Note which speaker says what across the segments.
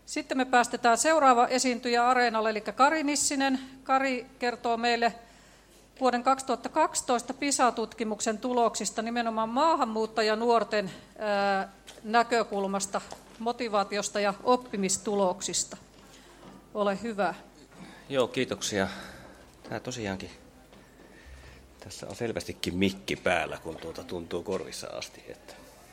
Speaker 1: Sitten me päästetään seuraava esiintyjä areenalle, eli Kari Nissinen. Kari kertoo meille vuoden 2012 PISA-tutkimuksen tuloksista nimenomaan maahanmuuttajanuorten näkökulmasta, motivaatiosta ja oppimistuloksista. Ole hyvä.
Speaker 2: Joo, kiitoksia. Tämä tosiaankin, tässä on selvästikin mikki päällä, kun tuntuu korvissa asti. Että.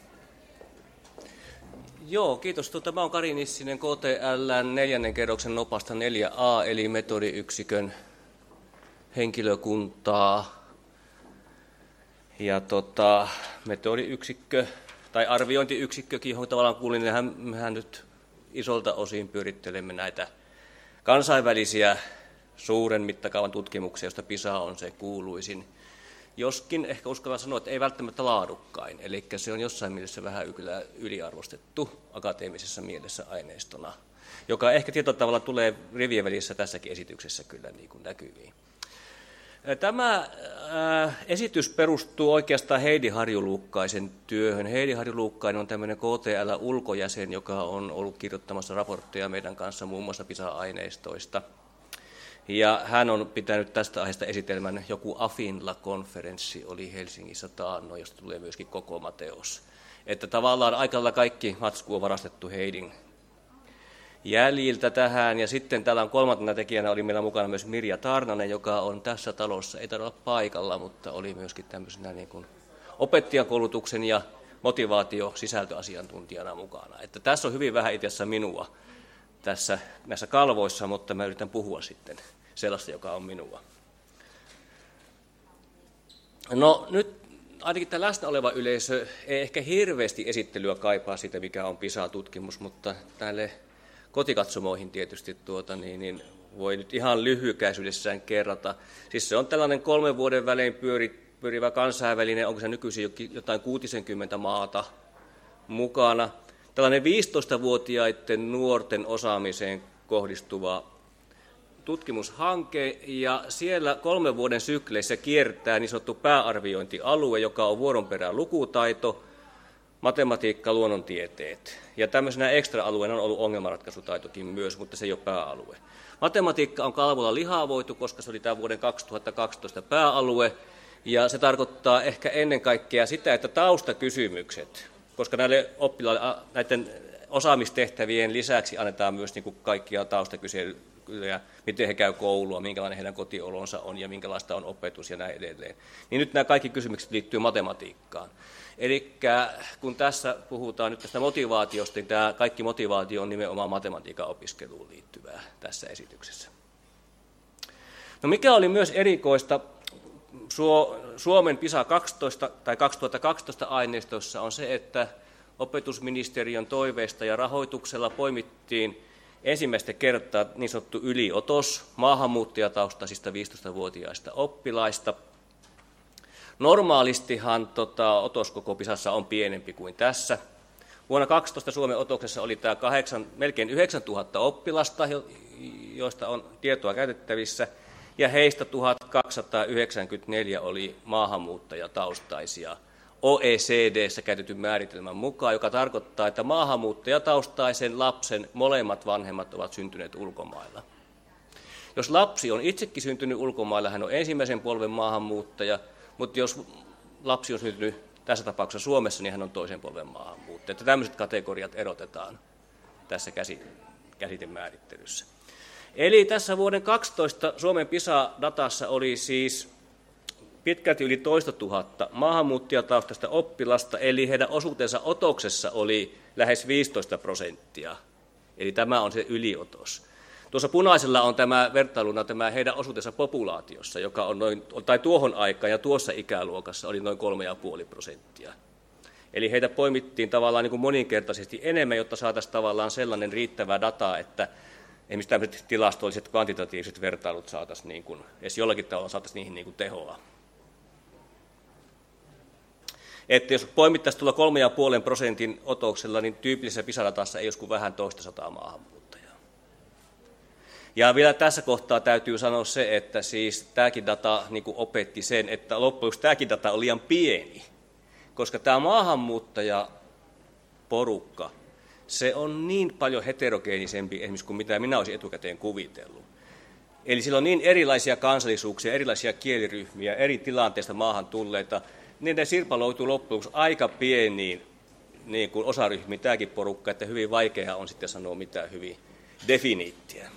Speaker 2: Joo, kiitos. Mä olen Kari Nissinen, KTL:n 4. kerroksen nopasta 4A, eli metodiyksikön henkilökuntaa. Ja metodiyksikkö, tai arviointiyksikkökin, johon tavallaan kuulin, mehän nyt isolta osin pyörittelemme näitä kansainvälisiä suuren mittakaavan tutkimuksia, joista PISA on se kuuluisin. Joskin ehkä uskallan sanoa, että ei välttämättä laadukkain, eli se on jossain mielessä vähän yliarvostettu akateemisessa mielessä aineistona, joka ehkä tietyllä tavalla tulee rivien välissä tässäkin esityksessä kyllä niin kuin näkyviin. Tämä esitys perustuu oikeastaan Heidi Harju-Luukkaisen työhön. Heidi Harju-Luukkainen on tämmöinen KTL-ulkojäsen, joka on ollut kirjoittamassa raportteja meidän kanssa muun muassa PISA-aineistoista. Ja hän on pitänyt tästä aiheesta esitelmän, joku Afinla-konferenssi oli Helsingissä taannoin, josta tulee myöskin koko Mateos. Että tavallaan aika lailla kaikki matsku on varastettu Heidin jäljiltä tähän. Ja sitten täällä on kolmantena tekijänä oli meillä mukana myös Mirja Tarnanen, joka on tässä talossa, ei taida olla paikalla, mutta oli myöskin tämmöisenä niin kuin opettajakoulutuksen ja motivaatio-sisältöasiantuntijana mukana. Että tässä on hyvin vähän itse asiassa minua näissä kalvoissa, mutta mä yritän puhua sitten sellaista, joka on minua. No nyt ainakin tämä läsnä oleva yleisö ei ehkä hirveästi esittelyä kaipaa siitä, mikä on PISA-tutkimus, mutta näille kotikatsomoihin tietysti voi nyt ihan lyhykäisyydessään kerrata. Siis se on tällainen 3 vuoden välein pyörivä kansainvälinen, onko se nykyisin jotain 60 maata mukana. Tällainen 15-vuotiaiden nuorten osaamiseen kohdistuva tutkimushanke, ja siellä 3 vuoden sykleissä kiertää niin sanottu pääarviointialue, joka on vuoron perään lukutaito, matematiikka, luonnontieteet. Ja tämmöisenä ekstra-alueena on ollut ongelmanratkaisutaitokin myös, mutta se ei ole pääalue. Matematiikka on kalvolla lihavoitu, koska se oli tämä vuoden 2012 pääalue, ja se tarkoittaa ehkä ennen kaikkea sitä, että taustakysymykset, koska näille oppilaille näiden osaamistehtävien lisäksi annetaan myös niin kuin kaikkia taustakyselyjä, miten he käy koulua, minkälainen heidän kotiolonsa on ja minkälaista on opetus ja näin edelleen. Niin nyt nämä kaikki kysymykset liittyy matematiikkaan. Eli kun tässä puhutaan nyt tästä motivaatiosta, niin tämä kaikki motivaatio on nimenomaan matematiikan opiskeluun liittyvää tässä esityksessä. No mikä oli myös erikoista Suomen PISA 12 tai 2012 aineistossa on se, että opetusministeriön toiveista ja rahoituksella poimittiin ensimmäistä kertaa niin sanottu yliotos maahanmuuttajataustaisista 15-vuotiaista oppilaista. Normaalistihan otos koko PISassa on pienempi kuin tässä. Vuonna 2012 Suomen otoksessa oli tämä melkein 9000 oppilasta, joista on tietoa käytettävissä, ja heistä 1294 oli maahanmuuttajataustaisia OECD:ssä käytetyn määritelmän mukaan, joka tarkoittaa, että maahanmuuttajataustaisen lapsen molemmat vanhemmat ovat syntyneet ulkomailla. Jos lapsi on itsekin syntynyt ulkomailla, hän on ensimmäisen polven maahanmuuttaja, mutta jos lapsi on syntynyt tässä tapauksessa Suomessa, niin hän on toisen polven maahanmuuttaja. Että tämmöiset kategoriat erotetaan tässä käsitemäärittelyssä. Eli tässä vuoden 2012 Suomen PISA-datassa oli siis pitkälti yli 200 maahanmuuttajataustaista oppilasta, eli heidän osuutensa otoksessa oli lähes 15%. Eli tämä on se yliotos. Tuossa punaisella on tämä vertailuna tämä heidän osuutensa populaatiossa, joka on tuohon aikaan ja tuossa ikäluokassa oli noin 3,5%. Eli heitä poimittiin tavallaan niin kuin moninkertaisesti enemmän, jotta saataisiin tavallaan sellainen riittävä data, että esimerkiksi tämmöiset tilastolliset kvantitatiiviset vertailut saataisiin niin kuin, edes jollakin tavalla saataisiin niihin niin kuin tehoa. Että jos poimittaisiin tuolla 3,5% otoksella, niin tyypillisessä PISA-datassa ei olisi kuin vähän 200 maahanmuuttajaa. Ja vielä tässä kohtaa täytyy sanoa se, että siis tämäkin data niin kuin opetti sen, että loppujen lopuksi tämäkin data on liian pieni, koska tämä maahanmuuttajaporukka, se on niin paljon heterogeenisempi esimerkiksi kuin mitä minä olisin etukäteen kuvitellut. Eli sillä on niin erilaisia kansallisuuksia, erilaisia kieliryhmiä, eri tilanteista maahan tulleita, niin ne sirpaloituu loppujen lopuksi aika pieniin niin kuin osaryhmiin tämäkin porukka, että hyvin vaikea on sitten sanoa mitään hyvin definiittiä.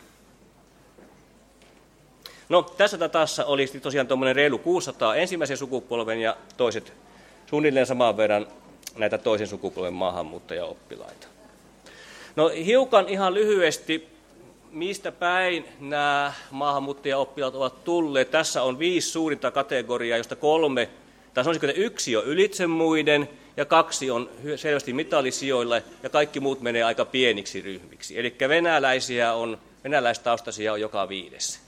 Speaker 2: No, tässä datassa oli tosiaan tuommoinen reilu 600 ensimmäisen sukupolven ja toiset suunnilleen saman verran näitä toisen sukupolven maahanmuuttajaoppilaita. No, hiukan ihan lyhyesti, mistä päin nämä maahanmuuttajaoppilaat ovat tulleet. Tässä on 5 suurinta kategoriaa, joista 3, tai sanoisinko, että 1 on ylitse muiden, ja 2 on selvästi mitallisijoilla, ja kaikki muut menee aika pieniksi ryhmiksi. Eli venäläistaustaisia on joka 5.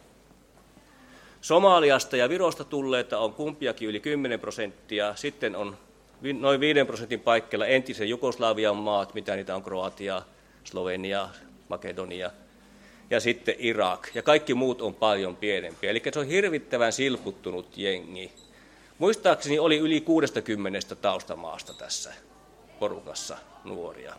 Speaker 2: Somaliasta ja Virosta tulleita on kumpiakin yli 10%, sitten on noin 5% paikkeilla entisen Jugoslavian maat, mitä niitä on Kroatia, Slovenia, Makedonia, ja sitten Irak, ja kaikki muut on paljon pienempiä. Eli se on hirvittävän silputtunut jengi. Muistaakseni oli yli 60 taustamaasta tässä porukassa nuoria.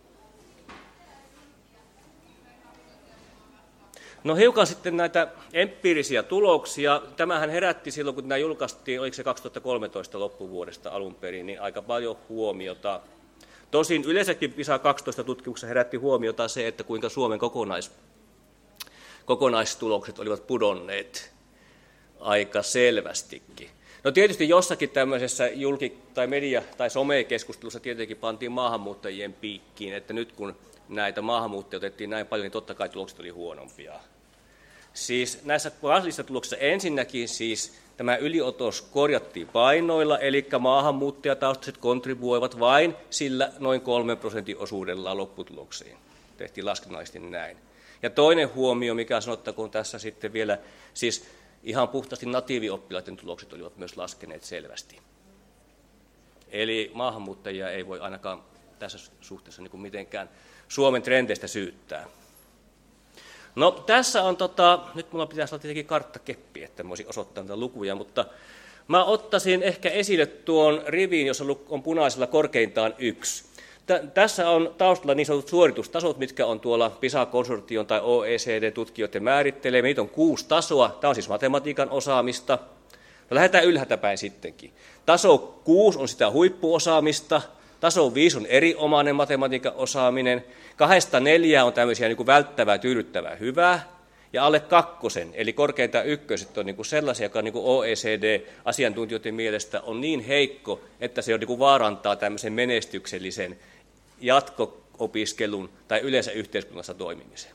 Speaker 2: No hiukan sitten näitä empiirisiä tuloksia. Tämähän herätti silloin, kun nämä julkaistiin, oliko se 2013 loppuvuodesta alun perin, niin aika paljon huomiota. Tosin yleensäkin PISA 12 tutkimuksessa herätti huomiota se, että kuinka Suomen kokonaistulokset olivat pudonneet aika selvästikin. No tietysti jossakin tämmöisessä tai media- tai somekeskustelussa tietenkin pantiin maahanmuuttajien piikkiin, että nyt kun näitä maahanmuuttajia otettiin näin paljon, niin totta kai tulokset oli huonompia. Siis näissä kansallisissa tuloksissa ensinnäkin siis tämä yliotos korjattiin painoilla, eli maahanmuuttajataustaiset kontribuoivat vain sillä noin 3% osuudella lopputuloksiin. Tehtiin laskennallisesti näin. Ja toinen huomio, mikä sanottakoon tässä sitten vielä, siis ihan puhtaasti natiivioppilaiden tulokset olivat myös laskeneet selvästi. Eli maahanmuuttajia ei voi ainakaan tässä suhteessa niin kuin mitenkään Suomen trendeistä syyttää. No tässä on, nyt minulla pitäisi olla tietenkin karttakeppi, että voisin osoittaa näitä lukuja, mutta mä ottaisin ehkä esille tuon rivin, jossa on punaisella korkeintaan 1. Tässä on taustalla niin sanotut suoritustasot, mitkä on tuolla PISA-konsortion tai OECD-tutkijoiden määrittelemä. Niitä on 6 tasoa. Tämä on siis matematiikan osaamista. No, lähdetään ylhäältä päin sittenkin. Taso 6 on sitä huippuosaamista. Taso 5 on erinomainen matematiikan osaaminen. 2-4 on tämmöisiä niin kuin välttävää, tyydyttävää, hyvää. Ja alle 2, eli korkeintaan 1 on niin kuin sellaisia, joka niin kuin OECD-asiantuntijoiden mielestä on niin heikko, että se niin kuin vaarantaa tämmöisen menestyksellisen jatko-opiskelun tai yleensä yhteiskunnassa toimimisen.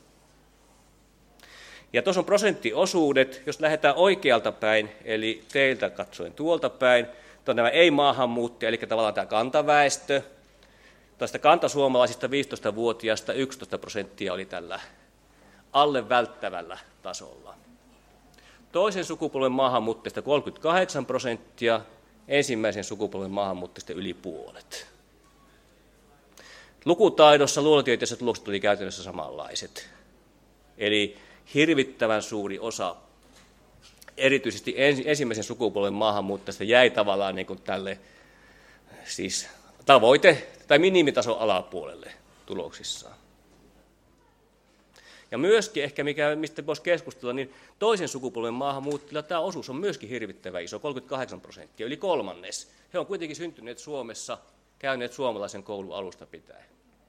Speaker 2: Ja tuossa on prosenttiosuudet, jos lähdetään oikealta päin, eli teiltä katsoen tuolta päin, on nämä ei-maahanmuuttaja, eli tavallaan tämä kantaväestö. Tästä kantasuomalaisista 15-vuotiaista 11% oli tällä alle välttävällä tasolla. Toisen sukupolven maahanmuuttajista 38%, ensimmäisen sukupolven maahanmuuttajista yli puolet. Lukutaidossa luonnontieteissä tulokset oli käytännössä samanlaiset. Eli hirvittävän suuri osa, erityisesti ensimmäisen sukupolven maahanmuuttajista jäi tavallaan niin kuin tälle siis tavoite- tai minimitason alapuolelle tuloksissaan. Ja myöskin ehkä, mistä voisi keskustella, niin toisen sukupolven maahanmuuttajilla tämä osuus on myöskin hirvittävän iso, 38%, yli kolmannes. He on kuitenkin syntyneet Suomessa, käyneet suomalaisen koulun alusta pitäen.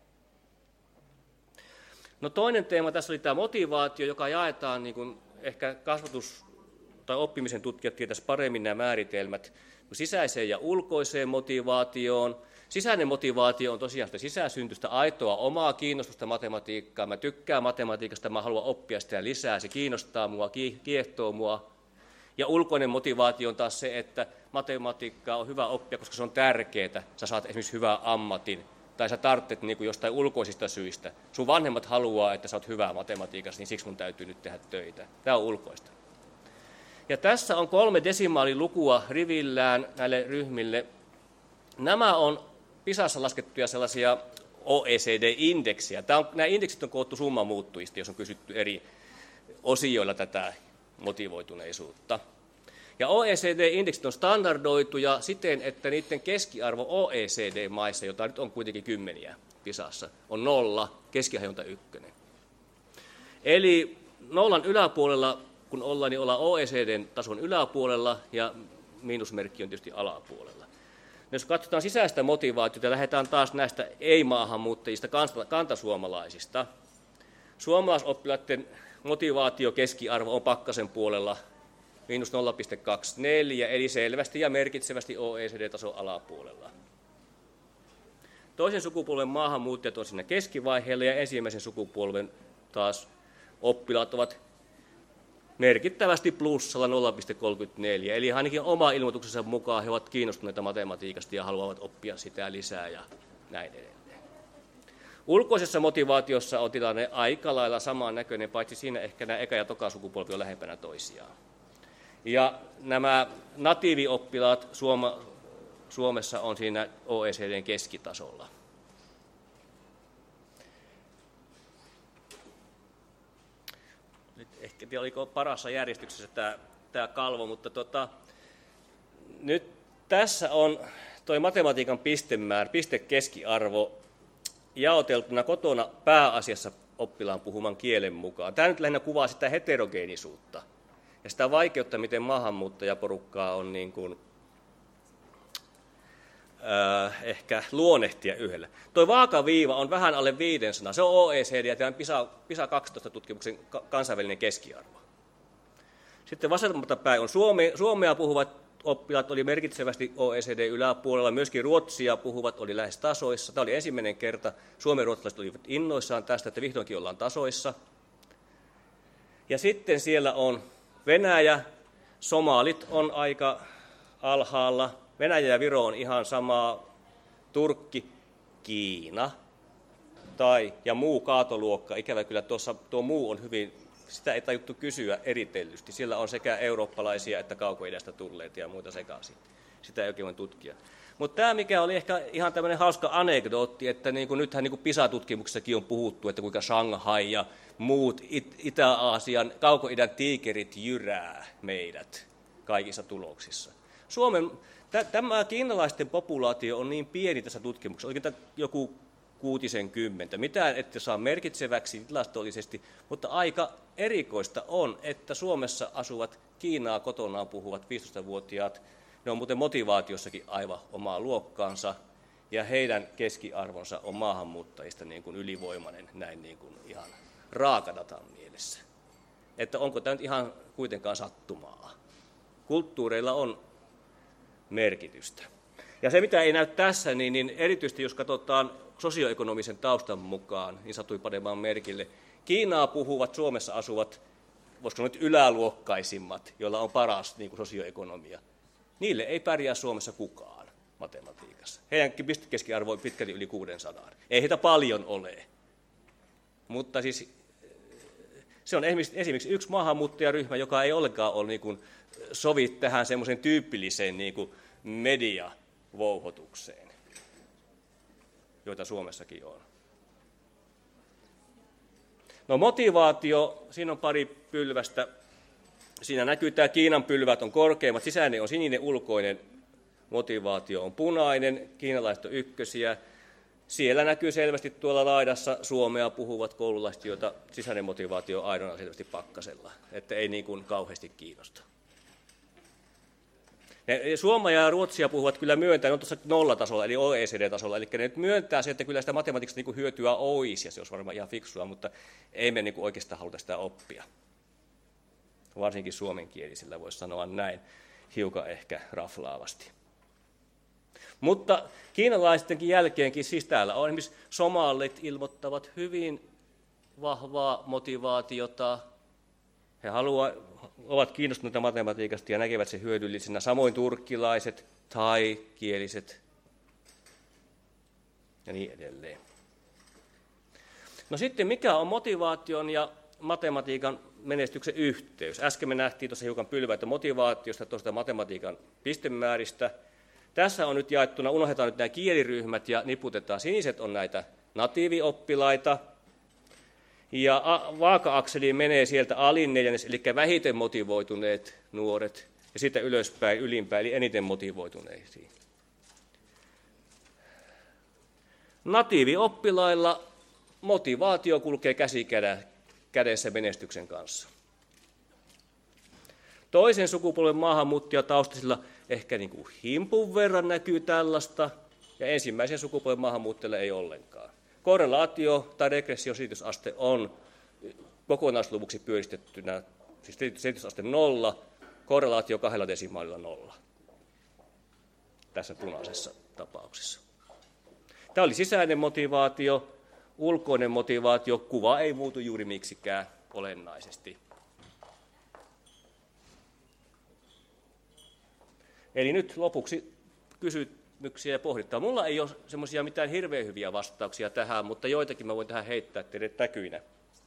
Speaker 2: No toinen teema tässä oli tämä motivaatio, joka jaetaan niin kuin ehkä kasvatus- tai oppimisen tutkijat tietäisi paremmin nämä määritelmät sisäiseen ja ulkoiseen motivaatioon. Sisäinen motivaatio on tosiaan sitä sisäsyntyistä aitoa omaa kiinnostusta matematiikkaan. Mä tykkään matematiikasta, mä haluan oppia sitä lisää, se kiinnostaa mua, kiehtoo mua. Ja ulkoinen motivaatio on taas se, että matematiikkaa on hyvä oppia, koska se on tärkeää. Sä saat esimerkiksi hyvän ammatin, tai sä tarvitset niin kuin jostain ulkoisista syistä. Sun vanhemmat haluaa, että sä oot hyvä matematiikassa, niin siksi mun täytyy nyt tehdä töitä. Tämä on ulkoista. Ja tässä on 3 desimaalilukua rivillään näille ryhmille. Nämä on PISassa laskettuja sellaisia OECD-indeksejä. Nämä indeksit on koottu summan muuttujista, jos on kysytty eri osioilla tätä motivoituneisuutta. Ja OECD-indeksit on standardoituja siten, että niiden keskiarvo OECD-maissa, jota nyt on kuitenkin kymmeniä, PISassa on 0, keskihajonta 1. Eli 0 yläpuolella, kun ollaan, niin ollaan OECDn tason yläpuolella ja miinusmerkki on tietysti alapuolella. Jos katsotaan sisäistä motivaatiota ja lähdetään taas näistä ei-maahanmuuttajista, kantasuomalaisista. Suomalaisoppilaiden motivaatiokeskiarvo on pakkasen puolella miinus 0,24, eli selvästi ja merkitsevästi OECD-tason alapuolella. Toisen sukupolven maahanmuuttajat on siinä keskivaiheella ja ensimmäisen sukupolven taas oppilaat ovat merkittävästi plussalla 0,34, eli ainakin oma ilmoituksensa mukaan he ovat kiinnostuneita matematiikasta ja haluavat oppia sitä lisää ja näin edelleen. Ulkoisessa motivaatiossa on tilanne aika lailla samannäköinen, paitsi siinä ehkä nämä eka- ja toka sukupolvi on lähempänä toisiaan. Ja nämä natiivioppilaat Suomessa on siinä OECDn keskitasolla. Nyt ehkä oliko parassa järjestyksessä tämä kalvo, mutta nyt tässä on tuo matematiikan pistekeskiarvo jaoteltuna kotona pääasiassa oppilaan puhuman kielen mukaan. Tämä nyt lähinnä kuvaa sitä heterogeenisuutta ja sitä vaikeutta, miten maahanmuuttajaporukkaa on niin kuin, ehkä luonnehtia yhdellä. Tuo vaakaviiva on vähän alle 500. Se on OECD ja tämän PISA 12-tutkimuksen kansainvälinen keskiarvo. Sitten vasemmalta päin on suomea puhuvat oppilaat oli merkitsevästi OECD yläpuolella, myöskin ruotsia puhuvat oli lähes tasoissa. Tämä oli ensimmäinen kerta. Suomen-ruotsalaiset olivat innoissaan tästä, että vihdoinkin ollaan tasoissa. Ja sitten siellä on Venäjä, somalit on aika alhaalla, Venäjä ja Viro on ihan samaa, Turkki, Kiina ja muu kaatoluokka. Ikävä kyllä tuo muu on hyvin, sitä ei tajuttu kysyä eritellysti. Siellä on sekä eurooppalaisia että kaukoidästä tulleita ja muita sekaisin. Sitä ei oikein voi tutkia. Mutta tämä, mikä oli ehkä ihan tämmöinen hauska anekdootti, että nythän PISA-tutkimuksessakin on puhuttu, että kuinka Shanghai ja muut Itä-Aasian kaukoidän tiikerit jyrää meidät kaikissa tuloksissa. Tämä kiinalaisten populaatio on niin pieni tässä tutkimuksessa, oikein joku 60. Mitään ette saa merkitseväksi tilastollisesti, mutta aika erikoista on, että Suomessa asuvat Kiinaa kotonaan puhuvat 15-vuotiaat, ne on muuten motivaatiossakin aivan omaa luokkaansa, ja heidän keskiarvonsa on maahanmuuttajista niin kuin ylivoimainen, näin niin kuin ihan raakadatan mielessä. Että onko tämä nyt ihan kuitenkaan sattumaa? Kulttuureilla on merkitystä. Ja se, mitä ei näy tässä, niin erityisesti jos katsotaan sosioekonomisen taustan mukaan, niin satui panemaan merkille. Kiinaa puhuvat, Suomessa asuvat, voisiko nyt yläluokkaisimmat, joilla on paras niin kuin sosioekonomia. Niille ei pärjää Suomessa kukaan matematiikassa. Heidänkin pistekeskiarvo on pitkälti yli 600. Ei heitä paljon ole. Mutta siis se on esimerkiksi yksi maahanmuuttajaryhmä, joka ei ollenkaan ole niin kuin sovi tähän semmoisen tyypilliseen niin kuin mediavouhotukseen, joita Suomessakin on. No motivaatio, siinä on pari pylvästä. Siinä näkyy tämä Kiinan pylvät on korkeimmat, sisäinen on sininen, ulkoinen motivaatio on punainen, kiinalaiset on ykkösiä. Siellä näkyy selvästi tuolla laidassa suomea puhuvat koululaiset, joita sisäinen motivaatio on ainoana selvästi pakkasella, että ei niin kuin kauheasti kiinnosta. Suomea ja ruotsia puhuvat kyllä myöntää, ne on tuossa nollatasolla, eli OECD-tasolla, eli ne nyt myöntää se, että kyllä sitä matematiikasta niin hyötyä olisi, ja se olisi varmaan ihan fiksua, mutta ei me niin oikeastaan haluta sitä oppia. Varsinkin suomenkielisillä voisi sanoa näin, hiukan ehkä raflaavasti. Mutta kiinalaistenkin jälkeenkin, siis täällä on esimerkiksi somalit ilmoittavat hyvin vahvaa motivaatiota. He ovat kiinnostuneita matematiikasta ja näkevät sen hyödyllisenä. Samoin turkkilaiset, thai-kieliset ja niin edelleen. No sitten mikä on motivaation ja matematiikan menestyksen yhteys? Äsken me nähtiin tuossa hiukan pylväitä motivaatiosta, tuosta matematiikan pistemääristä. Tässä on nyt jaettuna, unohdetaan nyt nämä kieliryhmät ja niputetaan. Siniset on näitä natiivioppilaita. Ja vaaka-akseliin menee sieltä alin neljännes, eli vähiten motivoituneet nuoret, ja sitten ylöspäin, ylimpään, eli eniten motivoituneisiin. Natiivioppilailla motivaatio kulkee käsi kädessä menestyksen kanssa. Toisen sukupolven maahanmuuttajataustaisilla ehkä niin kuin himpun verran näkyy tällaista, ja ensimmäisen sukupolven maahanmuuttajilla ei ollenkaan. Korrelaatio tai regressioselitysaste on kokonaisluvuksi pyöristettynä, siis selitysaste 0, korrelaatio 2 desimaalilla 0. Tässä punaisessa tapauksessa. Tämä oli sisäinen motivaatio, ulkoinen motivaatio, kuva ei muutu juuri miksikään olennaisesti. Eli nyt lopuksi kysymyksiä ja pohdittaa. Mulla ei ole semmoisia mitään hirveän hyviä vastauksia tähän, mutta joitakin mä voin tähän heittää teille täkyinä.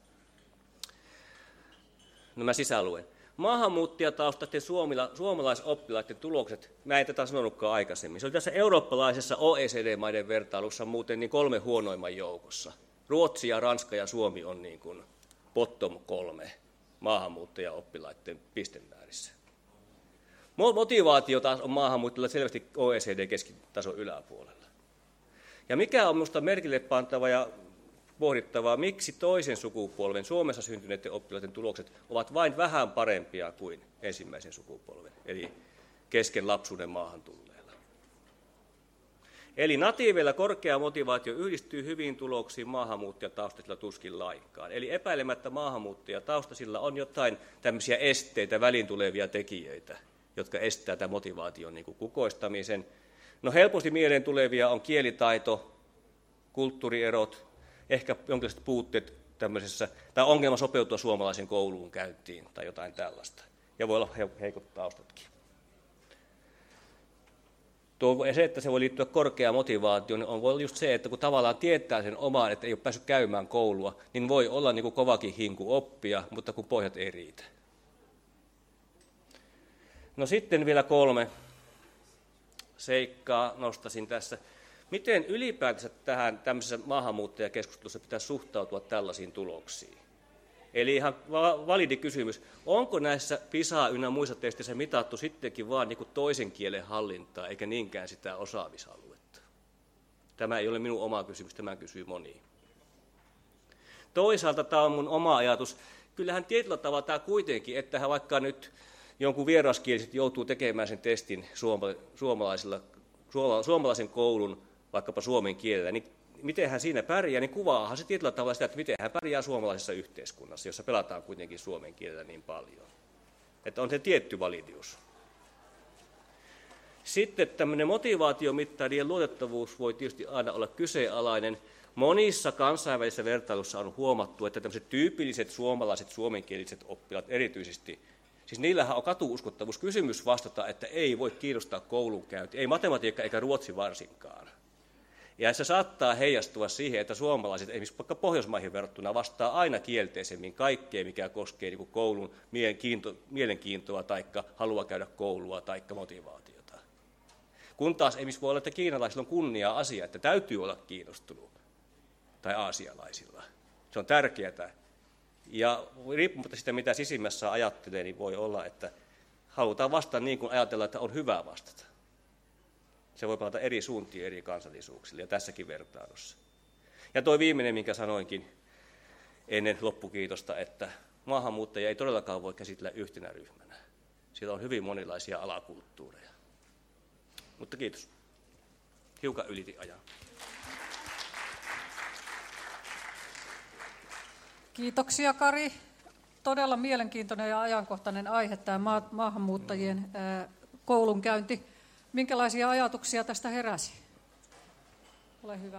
Speaker 2: No mä sisäluen. Maahanmuuttajataustaisten suomalaisoppilaiden tulokset, mä en tätä sanonutkaan aikaisemmin. Se oli tässä eurooppalaisessa OECD-maiden vertailussa muuten niin 3 huonoimman joukossa. Ruotsi ja Ranska ja Suomi on niin kuin bottom 3 maahanmuuttajaoppilaiden pistemäärissä. Motivaatio taas on maahanmuuttajilla selvästi OECD-keskitason yläpuolella. Ja mikä on minusta merkille pantava ja pohdittavaa, miksi toisen sukupolven Suomessa syntyneiden oppilaiden tulokset ovat vain vähän parempia kuin ensimmäisen sukupolven, eli kesken lapsuuden maahan tulleilla. Eli natiiveilla korkea motivaatio yhdistyy hyviin tuloksiin maahanmuuttajataustaisilla tuskin lainkaan. Eli epäilemättä maahanmuuttajataustaisilla on jotain tämmöisiä esteitä, väliin tulevia tekijöitä, jotka estää tämän motivaation niin kuin kukoistamisen. No helposti mieleen tulevia on kielitaito, kulttuurierot, ehkä jonkinlaiset puutteet tämmöisessä, tai ongelma sopeutua suomalaisen kouluun käyntiin tai jotain tällaista. Ja voi olla heikot taustatkin. Se, että se voi liittyä korkeaan motivaatioon, niin voi olla just se, että kun tavallaan tietää sen omaan, että ei ole päässyt käymään koulua, niin voi olla niin kuin kovakin hinku oppia, mutta kun pohjat ei riitä. No sitten vielä 3 seikkaa nostasin tässä. Miten ylipäätänsä tähän tämmöisessä maahanmuuttajakeskustelussa pitäisi suhtautua tällaisiin tuloksiin? Eli ihan validi kysymys, onko näissä PISA ynnä muissa testeissä mitattu sittenkin vaan niin kuin toisen kielen hallintaa, eikä niinkään sitä osaamisaluetta? Tämä ei ole minun oma kysymys, tämä kysyy moni. Toisaalta tämä on mun oma ajatus. Kyllähän tietyllä tavalla tämä kuitenkin, että vaikka nyt jonkun vieraskieliset joutuu tekemään sen testin suomalaisen koulun, vaikkapa suomen kielellä, niin miten hän siinä pärjää, niin kuvaahan se tietyllä tavalla sitä, että miten hän pärjää suomalaisessa yhteiskunnassa, jossa pelataan kuitenkin suomen kielellä niin paljon. Että on se tietty validius. Sitten tämmöinen motivaatiomittarien luotettavuus voi tietysti aina olla kyseenalainen. Monissa kansainvälisissä vertailuissa on huomattu, että tämmöiset tyypilliset suomalaiset suomenkieliset oppilaat erityisesti, siis niillähän on katuuskottavuuskysymys vastata, että ei voi kiinnostaa koulunkäynti, ei matematiikka eikä ruotsi varsinkaan. Ja se saattaa heijastua siihen, että suomalaiset, esimerkiksi vaikka Pohjoismaihin verrattuna, vastaa aina kielteisemmin kaikkeen, mikä koskee niin kuin koulun mielenkiintoa tai halua käydä koulua tai motivaatiota. Kun taas esimerkiksi voi olla, että kiinalaisilla on kunnia asia, että täytyy olla kiinnostunut, tai aasialaisilla. Se on tärkeää. Ja riippumatta siitä, mitä sisimmässä ajattelee, niin voi olla, että halutaan vastata niin kuin ajatellaan, että on hyvä vastata. Se voi palata eri suuntiin eri kansallisuuksille ja tässäkin vertailussa. Ja tuo viimeinen, minkä sanoinkin ennen loppukiitosta, että maahanmuuttajia ei todellakaan voi käsitellä yhtenä ryhmänä. Siellä on hyvin monilaisia alakulttuureja. Mutta kiitos. Hiukan ylitin ajan.
Speaker 1: Kiitoksia Kari. Todella mielenkiintoinen ja ajankohtainen aihe tämä maahanmuuttajien koulunkäynti. Minkälaisia ajatuksia tästä heräsi? Ole hyvä.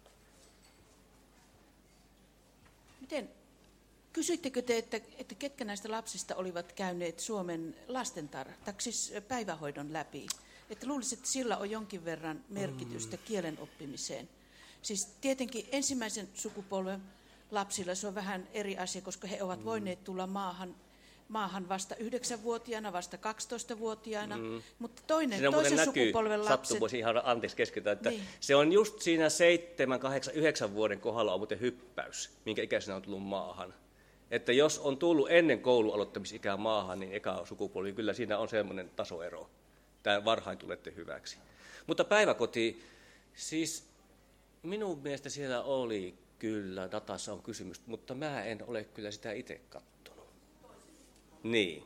Speaker 3: Kysyittekö te, että ketkä näistä lapsista olivat käyneet Suomen siis päivähoidon läpi? Että luulisin, että sillä on jonkin verran merkitystä kielen oppimiseen. Siis tietenkin ensimmäisen sukupolven lapsilla se on vähän eri asia, koska he ovat voineet tulla maahan vasta 9-vuotiaana, vasta 12-vuotiaana, mutta toisen sukupolven lapset...
Speaker 2: Voisi ihan anteeksi keskeyttää, että niin. Se on just siinä 7, 8, 9 vuoden kohdalla on muuten hyppäys, minkä ikäisenä on tullut maahan. Että jos on tullut ennen koulun aloittamisikää maahan, niin eka sukupolvi, kyllä siinä on semmoinen tasoero. Tämä varhain tulette hyväksi. Mutta päiväkoti, siis Minun mielestä siellä oli kyllä, datassa on kysymys, mutta mä en ole kyllä sitä itse katsonut. Niin.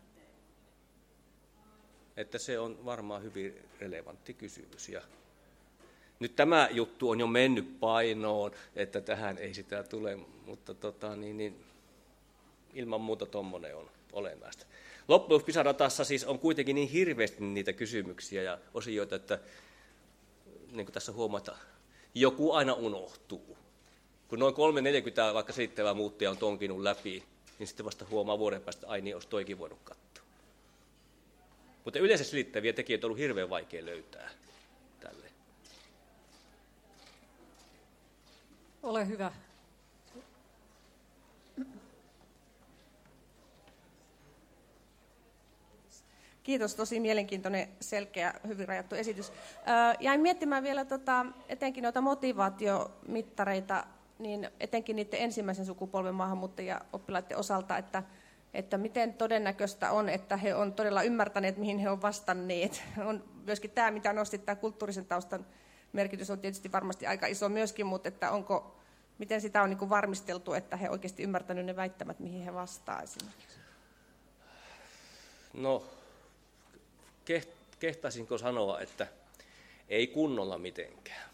Speaker 2: Että se on varmaan hyvin relevantti kysymys. Ja nyt tämä juttu on jo mennyt painoon, että tähän ei sitä tule, mutta ilman muuta tuommoinen on olennaista. Loppujen lopuksi PISA-datassa siis on kuitenkin niin hirveästi niitä kysymyksiä ja osioita, että niin kuin tässä huomataan, joku aina unohtuu. Kun noin 340 vaikka selittävää muuttajaa on tonkinut läpi, niin sitten vasta huomaa vuoden päästä, että ai niin, olisi toikin voinut katsoa. Mutta yleensä selittäviä tekijöitä on ollut hirveän vaikea löytää tälle.
Speaker 1: Ole hyvä.
Speaker 4: Kiitos, tosi mielenkiintoinen, selkeä, hyvin rajattu esitys. Jäin miettimään vielä etenkin noita motivaatiomittareita, niin etenkin niiden ensimmäisen sukupolven maahanmuuttajaoppilaiden osalta, että miten todennäköistä on, että he on todella ymmärtäneet, mihin he on vastanneet. On myöskin tämä, mitä nostit, tämä kulttuurisen taustan merkitys on tietysti varmasti aika iso myöskin, mutta että miten sitä on niin kuin varmisteltu, että he oikeasti ymmärtäneet ne väittämät, mihin he vastaa esimerkiksi?
Speaker 2: No, kehtaisinko sanoa, että ei kunnolla mitenkään.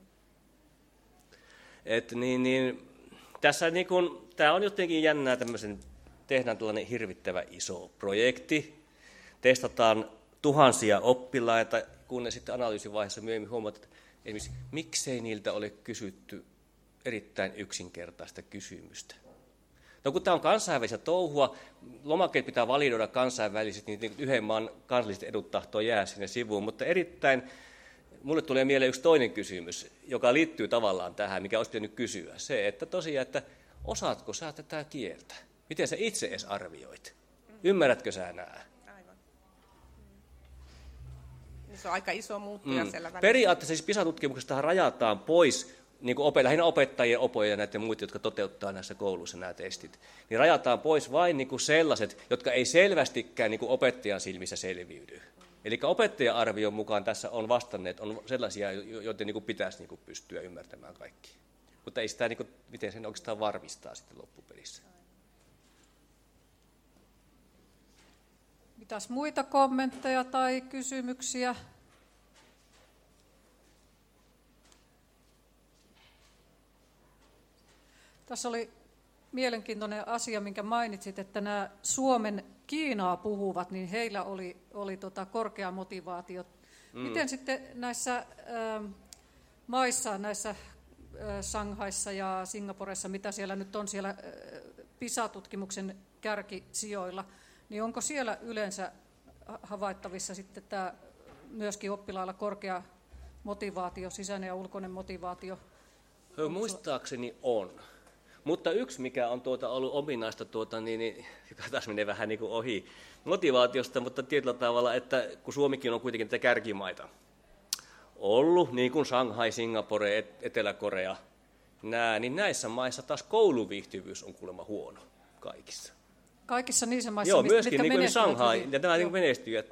Speaker 2: Tässä niin kun, tämä on jotenkin jännää tehdään tällainen hirvittävä iso projekti, testataan tuhansia oppilaita, kun ne sitten analyysivaiheessa myöhemmin huomataan, että esimerkiksi miksei niiltä ole kysytty erittäin yksinkertaista kysymystä. No kun tämä on kansainvälistä touhua, lomakkeet pitää validoida kansainvälisesti, niin yhden maan kansalliset edut tahtoo jää sinne sivuun, mutta mulle tulee mieleen yksi toinen kysymys, joka liittyy tavallaan tähän, mikä olisi pitänyt kysyä. Se, että tosiaan, että osaatko sä tätä kieltä? Miten sä itse edes arvioit? Ymmärrätkö sä nää?
Speaker 4: Aivan. Se on aika iso muuttuja siellä välissä.
Speaker 2: Periaatteessa siis PISA-tutkimuksesta rajataan pois, niin kuin lähinnä opettajien, opoja ja näiden muita, jotka toteuttaa näissä kouluissa nämä testit, niin rajataan pois vain niin kuin sellaiset, jotka ei selvästikään niin kuin opettajan silmissä selviydy. Eli opettaja-arvion mukaan tässä on vastanneet on sellaisia, joiden niin kuin pitäisi niin kuin pystyä ymmärtämään kaikki. Mutta ei sitä, niin kuin, miten sen oikeastaan varmistaa sitten loppupelissä.
Speaker 1: Mitäs muita kommentteja tai kysymyksiä? Tässä oli mielenkiintoinen asia, minkä mainitsit, että nämä Suomen Kiinaa puhuvat, niin heillä oli korkea motivaatio. Miten sitten näissä maissa, näissä Shanghaissa ja Singaporessa, mitä siellä nyt on siellä PISA-tutkimuksen kärkisijoilla, niin onko siellä yleensä havaittavissa sitten tämä myöskin oppilailla korkea motivaatio, sisäinen ja ulkoinen motivaatio?
Speaker 2: Muistaakseni on. Mutta yksi, mikä on ollut ominaista, joka taas menee vähän niin kuin ohi motivaatiosta, mutta tietyllä tavalla, että kun Suomikin on kuitenkin tätä kärkimaita ollut, niin kuin Shanghai, Singapore, Etelä-Korea, niin näissä maissa taas kouluviihtyvyys on kuulemma huono kaikissa.
Speaker 1: Kaikissa niissä maissa,
Speaker 2: joo, myöskin
Speaker 1: mitkä
Speaker 2: niin Shanghai
Speaker 1: hyvin.
Speaker 2: Ja nämä niin menestyjät,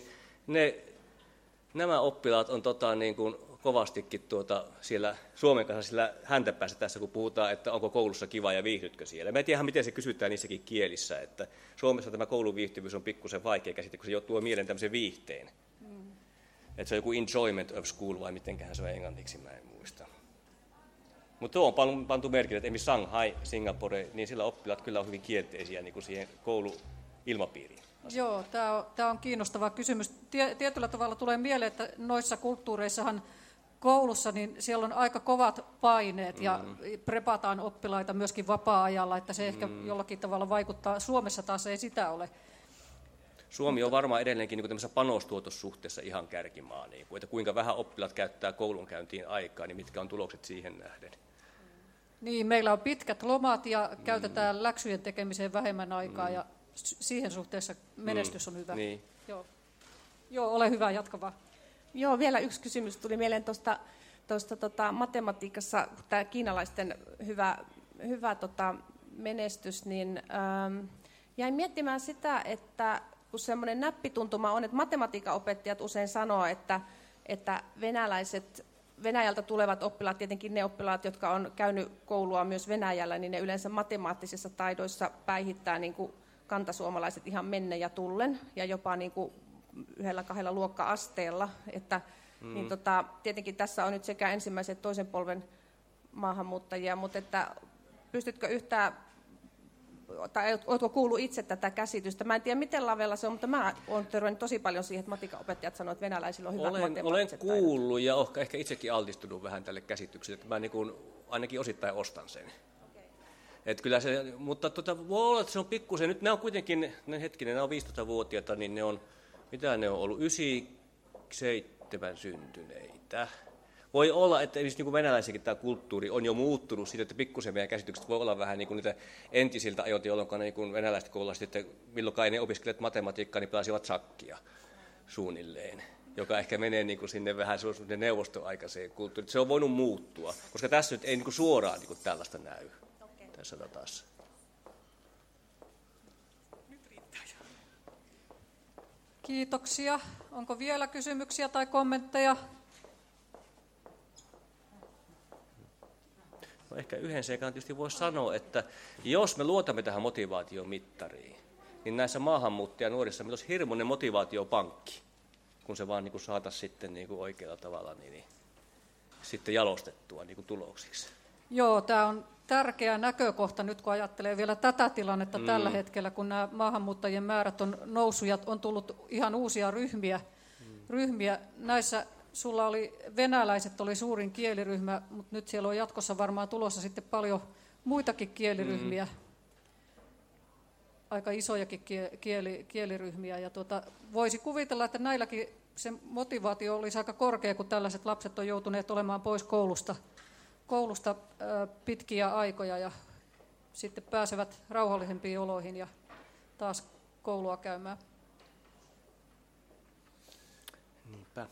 Speaker 2: nämä oppilaat on niin kuin kovastikin siellä Suomen kanssa sillä häntäpäässä tässä, kun puhutaan, että onko koulussa kiva ja viihdytkö siellä. Mä en tiedä, miten se kysytään niissäkin kielissä, että Suomessa tämä kouluviihtyvyys on pikkusen vaikea käsite, kun se tuo mieleen tämmöisen viihteen. Että se on joku enjoyment of school vai mitenköhän se on englanniksi, mä en muista. Mutta tuo on pantu merkille, että esimerkiksi Shanghai, Singapore, niin sillä oppilaat kyllä on hyvin kielteisiä niin kuin siihen kouluilmapiiriin.
Speaker 1: Joo, tämä on kiinnostava kysymys. Tietyllä tavalla tulee mieleen, että noissa kulttuureissahan koulussa, niin siellä on aika kovat paineet ja prepataan oppilaita myöskin vapaa-ajalla, että se ehkä jollakin tavalla vaikuttaa. Suomessa taas ei sitä ole.
Speaker 2: Suomi on varmaan edelleenkin niin tämmöisessä panostuotossuhteessa ihan kärkimaa, niin kuin, että kuinka vähän oppilaat käyttää koulunkäyntiin aikaa, niin mitkä on tulokset siihen nähden.
Speaker 1: Niin, meillä on pitkät lomat ja käytetään läksyjen tekemiseen vähemmän aikaa ja siihen suhteessa menestys on hyvä.
Speaker 2: Niin.
Speaker 1: Joo, ole hyvä, jatka vaan.
Speaker 4: Joo, vielä yksi kysymys tuli mieleen tuosta matematiikassa, tämä kiinalaisten hyvä menestys, niin jäin miettimään sitä, että kun semmoinen näppituntuma on, että matematiikan opettajat usein sanoo, että venäläiset Venäjältä tulevat oppilaat, tietenkin ne oppilaat, jotka on käynyt koulua myös Venäjällä, niin ne yleensä matemaattisissa taidoissa päihittää niin kuin kantasuomalaiset ihan menne ja tullen, ja jopa niin kuin 1-2 luokka-asteella. Niin tietenkin tässä on nyt sekä ensimmäisen että toisen polven maahanmuuttajia, mutta että pystytkö yhtään, tai oletko kuullut itse tätä käsitystä? Mä en tiedä, miten lavella se on, mutta mä olen törmännyt tosi paljon siihen, että matikaopettajat sanoo, että venäläisillä on hyvät matemaattiset
Speaker 2: taidot. Olen kuullut ja ehkä itsekin altistunut vähän tälle käsitykselle, että mä niin kuin ainakin osittain ostan sen. Okay. Et kyllä se, mutta voi olla, että se on pikkusen, nyt nämä on kuitenkin, nämä on 15-vuotiaita, niin ne on, mitä ne on ollut, 97 syntyneitä. Voi olla, että esimerkiksi niin venäläisenkin tämä kulttuuri on jo muuttunut siitä, että pikkusen meidän käsitykset voi olla vähän niin kuin niitä entisiltä ajoilta, jolloin niin venäläiset koululaiset, että milloinkaan ne opiskelijat matematiikkaa, niin pelasivat shakkia suunnilleen, joka ehkä menee niin kuin sinne vähän neuvostoaikaiseen kulttuuriin. Se on voinut muuttua, koska tässä nyt ei niin kuin suoraan niin kuin tällaista näy tässä datassa.
Speaker 1: Kiitoksia. Onko vielä kysymyksiä tai kommentteja?
Speaker 2: No ehkä yhden seikan tietysti voisi sanoa, että jos me luotamme tähän motivaatiomittariin, niin näissä maahanmuuttajanuorissa meillä olisi hirmuinen motivaatiopankki, kun se vaan niin kuin saataisiin sitten niin kuin oikealla tavalla niin sitten jalostettua niin kuin tuloksiksi.
Speaker 1: Joo, tämä on tärkeä näkökohta nyt, kun ajattelee vielä tätä tilannetta tällä hetkellä, kun nämä maahanmuuttajien määrät on noussut ja on tullut ihan uusia ryhmiä. Näissä sulla oli venäläiset oli suurin kieliryhmä, mutta nyt siellä on jatkossa varmaan tulossa sitten paljon muitakin kieliryhmiä, aika isojakin kieliryhmiä. Ja voisi kuvitella, että näilläkin se motivaatio olisi aika korkea, kun tällaiset lapset on joutuneet olemaan pois koulusta pitkiä aikoja ja sitten pääsevät rauhallisempiin oloihin ja taas koulua käymään.
Speaker 2: Niinpä.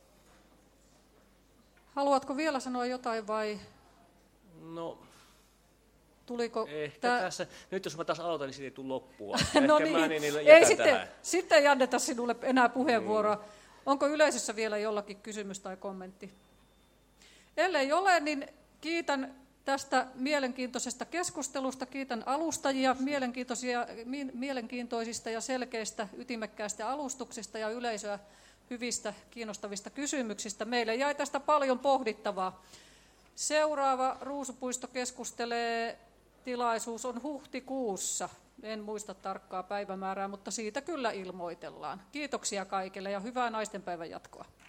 Speaker 1: Haluatko vielä sanoa jotain vai
Speaker 2: No,
Speaker 1: tuliko
Speaker 2: ehkä tässä, nyt jos mä taas aloitan, niin siitä ei tule loppua.
Speaker 1: No
Speaker 2: ehkä
Speaker 1: niin,
Speaker 2: ei
Speaker 1: sitten ei anneta sinulle enää puheenvuoroa. Onko yleisössä vielä jollakin kysymys tai kommentti? Ellei ole, niin kiitän tästä mielenkiintoisesta keskustelusta, kiitän alustajia mielenkiintoisista ja selkeistä, ytimekkäistä alustuksista ja yleisöä hyvistä, kiinnostavista kysymyksistä. Meille jäi tästä paljon pohdittavaa. Seuraava Ruusupuisto keskustelee tilaisuus on huhtikuussa. En muista tarkkaa päivämäärää, mutta siitä kyllä ilmoitellaan. Kiitoksia kaikille ja hyvää naistenpäivän jatkoa.